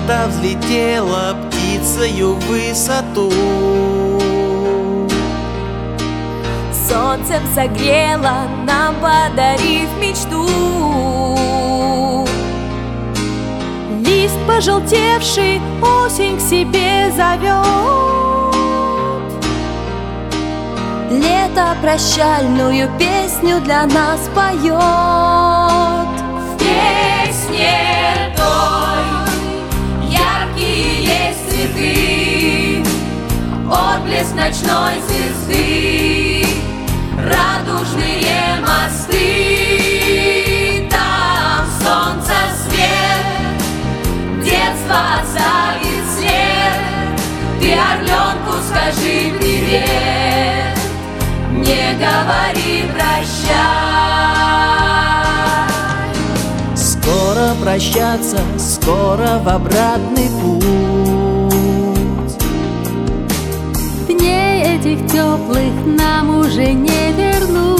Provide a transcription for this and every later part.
лето взлетела птицею в высоту. Солнцем согрела, нам подарив мечту. Лист пожелтевший осень к себе зовет. Лето прощальную песню для нас поет. В песне той яркие есть цветы, отблеск ночной звезды, радужные мосты. Там солнце свет, детство оставит след. Ты орленку скажи привет, не говори прощай. Скоро прощаться, скоро в обратный путь. Дней этих теплых нам уже не вернуть.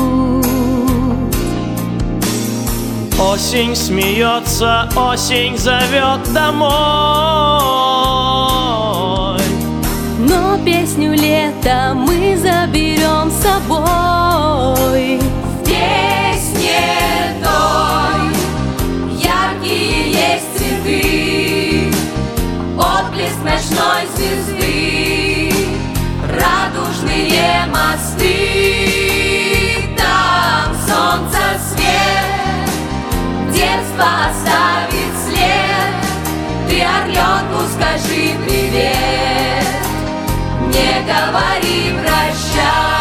Осень смеется, осень зовет домой. Но песню лета мы заберем с собой. В песне той яркие есть цветы, отблеск ночной звезды, радужные мосты. Там солнце свет, детство оставит след. Ты орленку скажи привет, не говори прощай.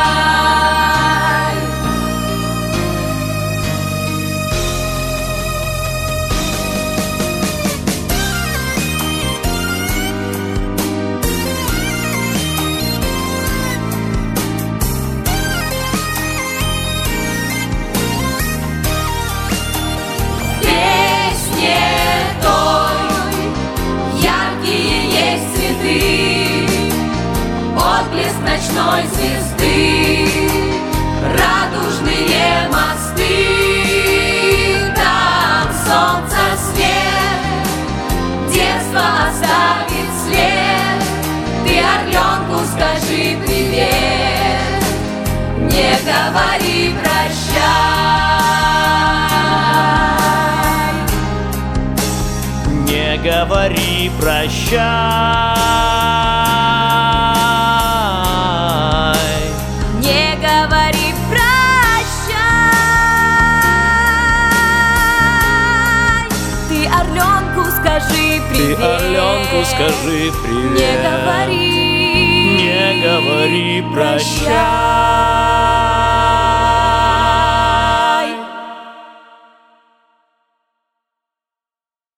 В песне той яркие есть цветы, отблеск ночной звезды, радужные мосты. Там солнце свет, детство оставит след. Ты орленку скажи привет, не говори прощай. Не говори прощай. Не говори прощай. Ты орленку скажи привет, Ты орленку скажи привет, не говори не говори прощай.